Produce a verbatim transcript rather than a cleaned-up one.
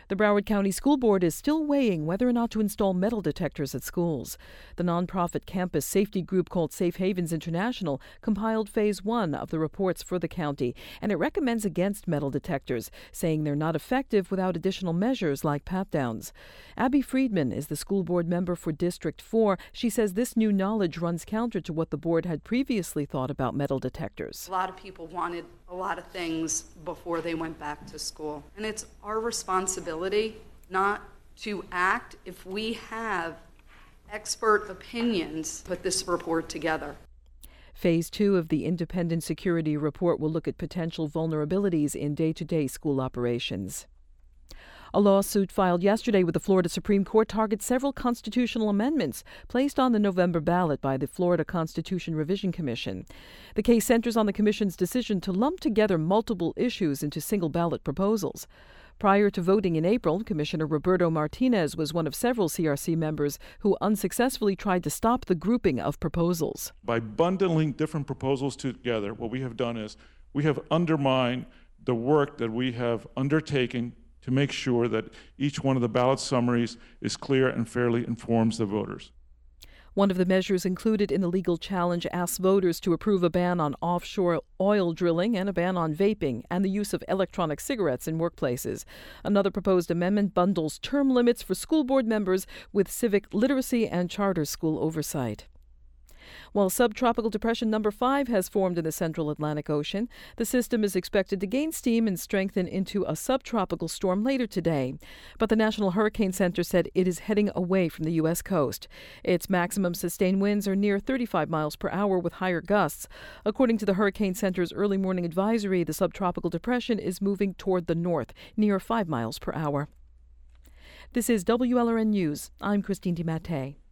The Broward County School Board is still weighing whether or not to install metal detectors at schools. The nonprofit campus safety group called Safe Havens International compiled phase one of the reports for the county, and it recommends against metal detectors, saying they're not effective without additional measures like pat-downs. Abby Friedman is the school board member for District four. She says this new knowledge runs counter to what the board had previously thought about metal detectors. A lot of people wanted a lot of things before they went back to school, and it's our responsibility not to act if we have expert opinions put this report together. Phase two of the Independent Security Report will look at potential vulnerabilities in day-to-day school operations. A lawsuit filed yesterday with the Florida Supreme Court targets several constitutional amendments placed on the November ballot by the Florida Constitution Revision Commission. The case centers on the Commission's decision to lump together multiple issues into single ballot proposals. Prior to voting in April, Commissioner Roberto Martinez was one of several C R C members who unsuccessfully tried to stop the grouping of proposals. By bundling different proposals together, what we have done is we have undermined the work that we have undertaken to make sure that each one of the ballot summaries is clear and fairly informs the voters. One of the measures included in the legal challenge asks voters to approve a ban on offshore oil drilling and a ban on vaping and the use of electronic cigarettes in workplaces. Another proposed amendment bundles term limits for school board members with civic literacy and charter school oversight. While subtropical depression number five has formed in the central Atlantic Ocean, the system is expected to gain steam and strengthen into a subtropical storm later today. But the National Hurricane Center said it is heading away from the U S coast. Its maximum sustained winds are near thirty-five miles per hour with higher gusts. According to the Hurricane Center's early morning advisory, the subtropical depression is moving toward the north, near five miles per hour. This is W L R N News. I'm Christine DiMattei.